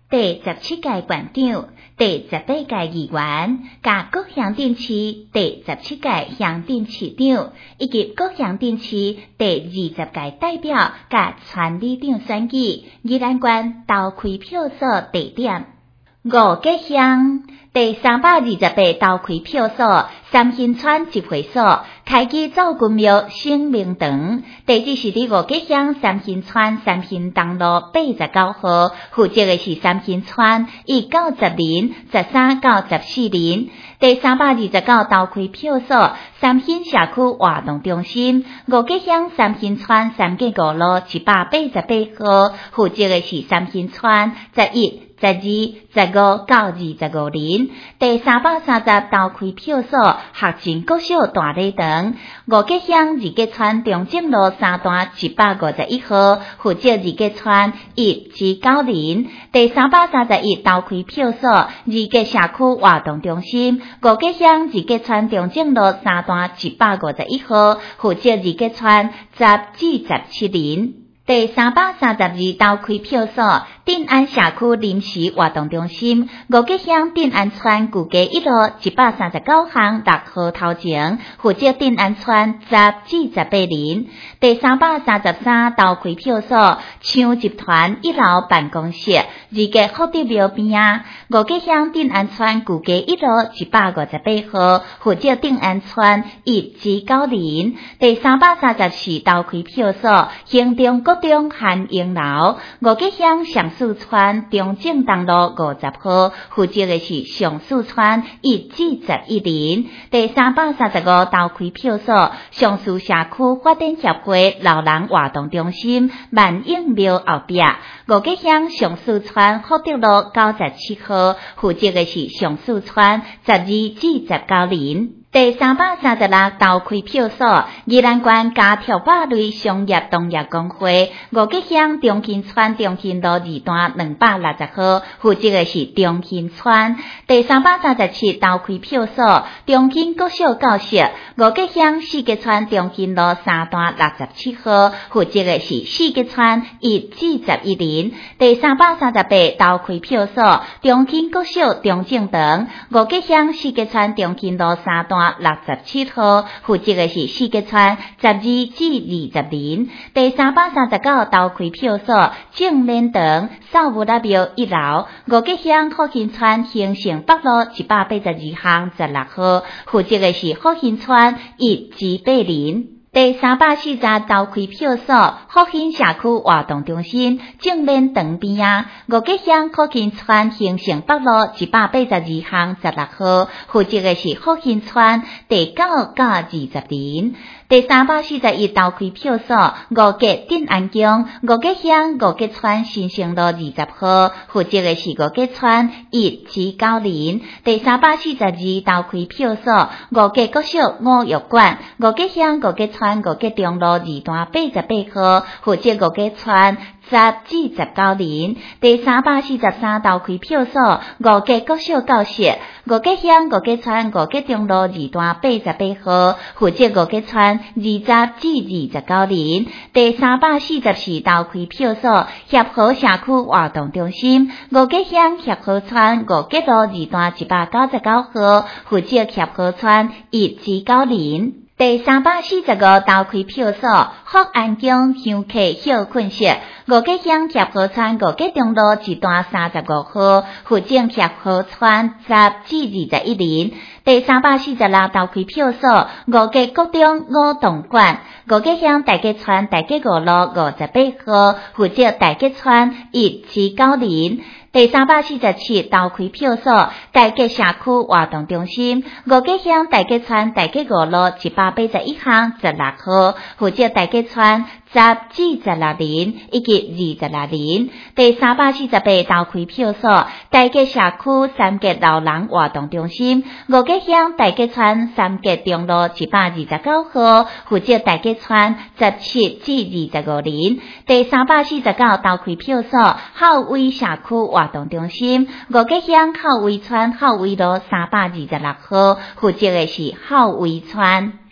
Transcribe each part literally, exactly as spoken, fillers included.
第十七届馆长、第十八届议员、甲各乡镇市第十七届乡镇市长以及各乡镇市第二十届代表甲村里长选举，宜兰县投开票所地点五个乡。第三百二十八投开票所三星村集会所开基走军庙生命堂，地址是伫五个乡三星村三星东路八十九号，负责的是三星村以九十人、十三到十四人。第三百二十九投开票所三星社区活动中心，五个乡三星村三个五路一百八十八号，负责的是三星村十一、十二、十五到二十五人。第三百三十投开票所学前国小大礼堂，五个乡二个村中正路三段一百五十一号，负责二个村一至九人。第三百三十一投开票所二个社区活动中心，五个乡二个村中正路三段一百五十一号，负责二个村十至十七人。第三百三十二投开票所定安社区临时活动中心，五个乡定安村旧街一路一百三十九巷六号头前，负责定安村十至十八人。第三百三十三投开票所창集团一楼办公室，二个福德庙边啊，五个乡定安村旧街一路一百五十八号，负责定安村一至九人。第三百三十四投开票所行政国中汉英楼，五个乡上树村中正东路五十号，负责的是上树村一至十一人。第三百三十五投开票所上树社区发展协会老人活动中心万应庙后壁，五个乡上树村福德路九十七号，负责的是上树村十二至十九人。第三百三十六投开票所宜兰县家跳芭类商业农业公会，五个乡中兴村中兴路二段两百六十号，负责的是中兴村。第三百三十七投开票所中兴国小教室，五个乡四个村中兴路三段六十七号，负责的是四个村一至十一人。第三百三十八投开票所中兴国小中正堂，五个乡四个村中兴路三段六十七号，负责的是四个村十二至二十人。第三百三十九投开票所正莲堂扫墓拉庙一楼，五个乡福兴村兴盛北路一百八十二巷十六号，负责的是福兴村一至八人。第三百四十投开票所福兴社区活动中心正面堂边啊，五个乡福兴村兴盛北路一百八十二巷十六号，负责的是福兴村第九到二十人。第三百四十一投开票所五个定安宫，五个乡五个村新生路二十号，负责的是五个村一至九人。第三百四十二投开票所五个国小五育馆，五个乡五个村五个中路二段八十八号，负责五个村十至十九人。第三百四十三投开票所五个国小教室，五个乡五个村五个中路二段八十八号，负责五个村二十至二十九人。第三百四十四投开票所协和社区活动中心，五个乡协和村五个路二段一百九十九号，负责协和村一至九人。第三百四十五投开票所福安宫香客孝困室，五个乡协和村五个中路一段三十五号，负责协和村十至二十一人。第三百四十六投开票所五个国中五动馆，五个乡大家村大家五路五十八号，负责大家村一至九人。第三百四十七投开票所大家社区活动中心，五个乡大家村大家五路一百八十一巷十六号，负责大家村十至十六人以及二十六人。第三百四十八投开票所大家社区三个老人活动中心，五个乡大家村三个中路一百二十九号，负责大家村十七至二十五人。第三百四十九投开票所孝威社区活动中心，五个乡孝威村孝威路三百二十六号，负责的是孝威村。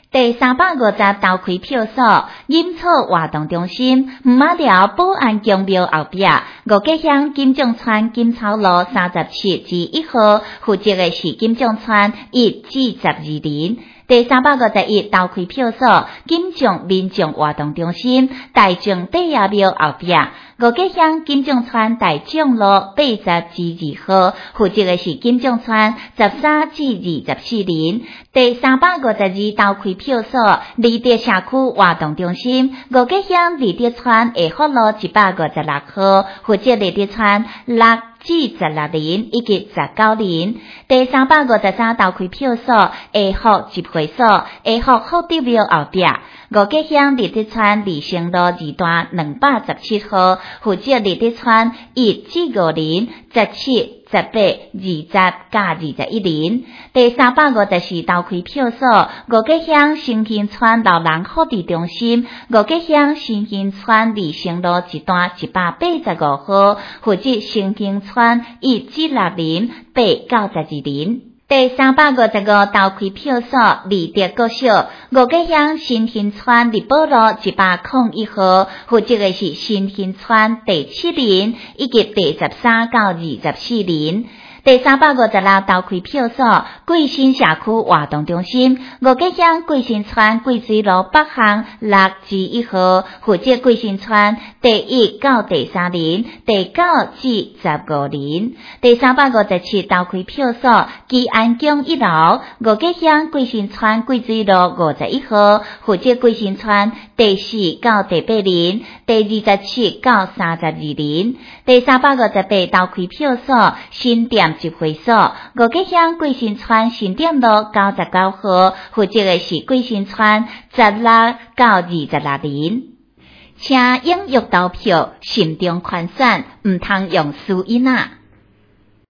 第三百五十投开票所饮草活动中心，毋马寮保安宫庙后壁，五吉乡金钟村金草路三十七至一号，负责的是金钟村一至十二人。第三百五十一投开票所金钟民众活动中心，大众地爷庙后壁，五吉乡金钟村大众路八十至二号，负责的是金钟村十三至二十四人。第三百五十二投开票所立德社区活动中心，五吉乡立德村下福路一百五十六号，负责立德村六至十六人以及十九人。第三百五十三投开票所下福集会所下福福德庙后壁，五吉乡立德村立成路二段两百十七号，负责立德村一至五人，十七、十八、二十加二十一人。第三百五十四投开票所五吉乡新兴村老人福利中心，五吉乡新兴村立成路一段一百八十五号，负责新兴村一至六人，八到十二人。第三百五十五投开票所立德国小，五吉乡新兴村立宝路一百零一号，负责的是新兴村第七人以及第十三到二十四人。第三百五十六投开票所贵新社区活动中心，五吉乡贵新村贵水路北巷六至一号，负责贵新村第一到第三人，第九至十五人。第三百五十七投开票所基安宫一楼，五吉乡贵新村贵水路五十一号，负责贵新村第四到第八人，第二十七到三十二人。第三百五十八投开票所新店集会所，五吉乡贵新村新店路九十九号，负责的是贵新村十六到二十六人。请踊跃投票，慎重宽选，毋通用私音啊！